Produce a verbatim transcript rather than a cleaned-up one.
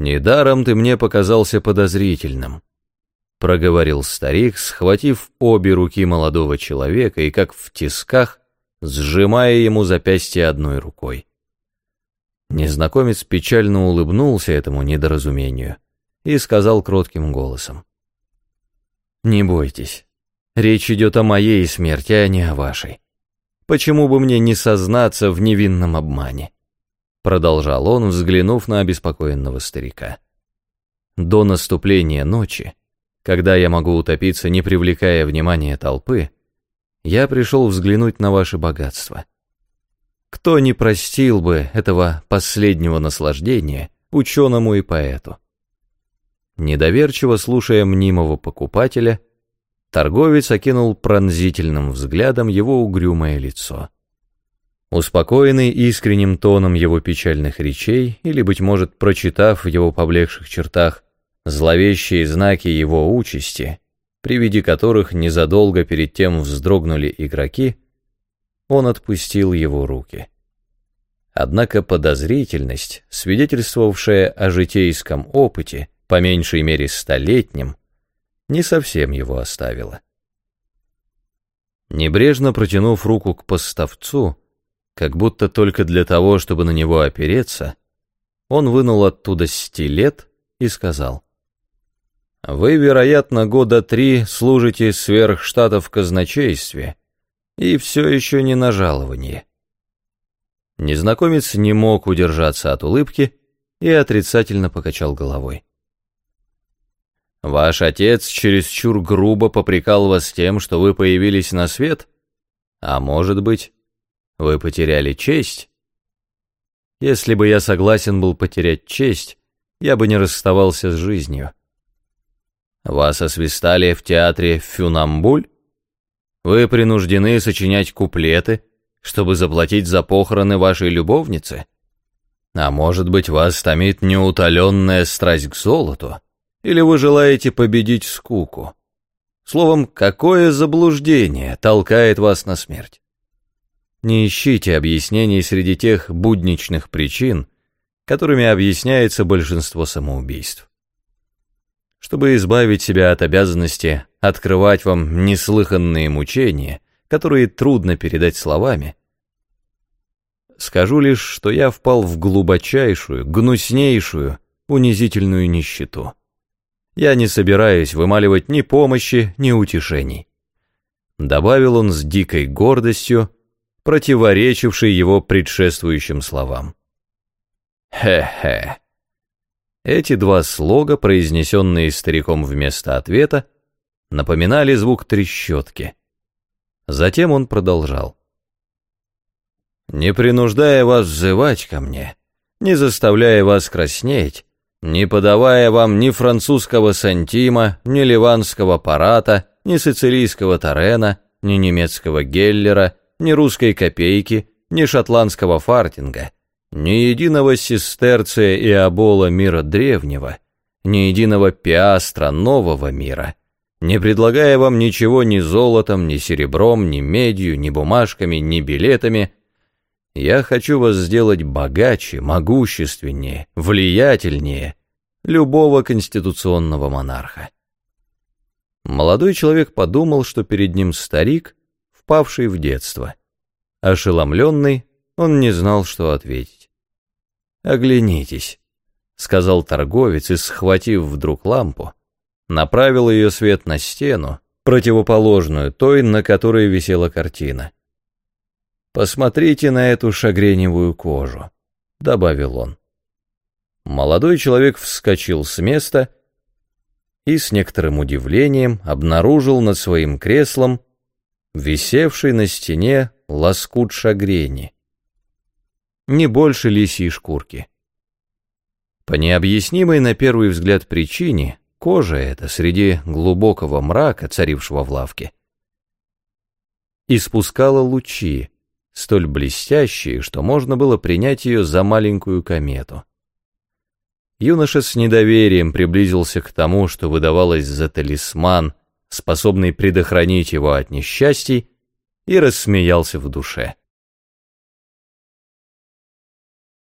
«Недаром ты мне показался подозрительным», — проговорил старик, схватив обе руки молодого человека и, как в тисках, сжимая ему запястье одной рукой. Незнакомец печально улыбнулся этому недоразумению и сказал кротким голосом: «Не бойтесь, речь идет о моей смерти, а не о вашей. Почему бы мне не сознаться в невинном обмане?» Продолжал он, взглянув на обеспокоенного старика. «До наступления ночи, когда я могу утопиться, не привлекая внимания толпы, я пришел взглянуть на ваше богатство. Кто не простил бы этого последнего наслаждения ученому и поэту?» Недоверчиво слушая мнимого покупателя, торговец окинул пронзительным взглядом его угрюмое лицо. Успокоенный искренним тоном его печальных речей, или, быть может, прочитав в его поблекших чертах зловещие знаки его участи, при виде которых незадолго перед тем вздрогнули игроки, он отпустил его руки. Однако подозрительность, свидетельствовавшая о житейском опыте, по меньшей мере столетнем, не совсем его оставила. Небрежно протянув руку к поставцу, как будто только для того, чтобы на него опереться, он вынул оттуда стилет и сказал: «Вы, вероятно, года три служите сверх штата в казначействе и все еще не на жаловании». Незнакомец не мог удержаться от улыбки и отрицательно покачал головой. «Ваш отец чересчур грубо попрекал вас тем, что вы появились на свет? А может быть, вы потеряли честь? Если бы я согласен был потерять честь, я бы не расставался с жизнью. Вас освистали в театре «Фюнамбуль»? Вы принуждены сочинять куплеты, чтобы заплатить за похороны вашей любовницы? А может быть, вас томит неутоленная страсть к золоту? Или вы желаете победить скуку? Словом, какое заблуждение толкает вас на смерть? Не ищите объяснений среди тех будничных причин, которыми объясняется большинство самоубийств. Чтобы избавить себя от обязанности открывать вам неслыханные мучения, которые трудно передать словами, скажу лишь, что я впал в глубочайшую, гнуснейшую, унизительную нищету. Я не собираюсь вымаливать ни помощи, ни утешений», — добавил он с дикой гордостью, противоречившей его предшествующим словам. «Хе-хе». Эти два слога, произнесенные стариком вместо ответа, напоминали звук трещотки. Затем он продолжал: «Не принуждая вас взывать ко мне, не заставляя вас краснеть, не подавая вам ни французского сантима, ни ливанского парата, ни сицилийского тарена, ни немецкого геллера, ни русской копейки, ни шотландского фартинга, ни единого сестерция и обола мира древнего, ни единого пиастра нового мира, не предлагая вам ничего ни золотом, ни серебром, ни медью, ни бумажками, ни билетами, я хочу вас сделать богаче, могущественнее, влиятельнее любого конституционного монарха». Молодой человек подумал, что перед ним старик, впавший в детство. Ошеломленный, он не знал, что ответить. «Оглянитесь», — сказал торговец, и, схватив вдруг лампу, направил ее свет на стену, противоположную той, на которой висела картина. «Посмотрите на эту шагреневую кожу», — добавил он. Молодой человек вскочил с места и с некоторым удивлением обнаружил над своим креслом висевший на стене лоскут шагрени, не больше лисьей шкурки. По необъяснимой на первый взгляд причине кожа эта среди глубокого мрака, царившего в лавке, испускала лучи, столь блестящие, что можно было принять ее за маленькую комету. Юноша с недоверием приблизился к тому, что выдавалось за талисман, способный предохранить его от несчастий, и рассмеялся в душе.